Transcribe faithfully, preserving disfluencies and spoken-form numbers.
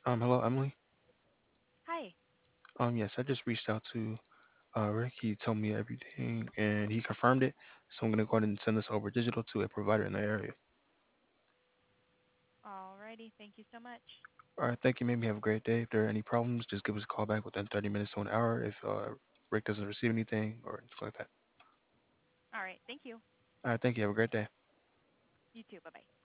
Um, hello, Emily. Hi. Um, yes, I just reached out to uh, Rick. He told me everything and he confirmed it. So I'm gonna go ahead and send this over digital to a provider in the area. Alrighty. Thank you so much. All right, thank you. Maybe have a great day. If there are any problems, just give us a call back within thirty minutes to an hour if uh, Rick doesn't receive anything or anything like that. All right. Thank you. All right, thank you. Have a great day. You too. Bye bye.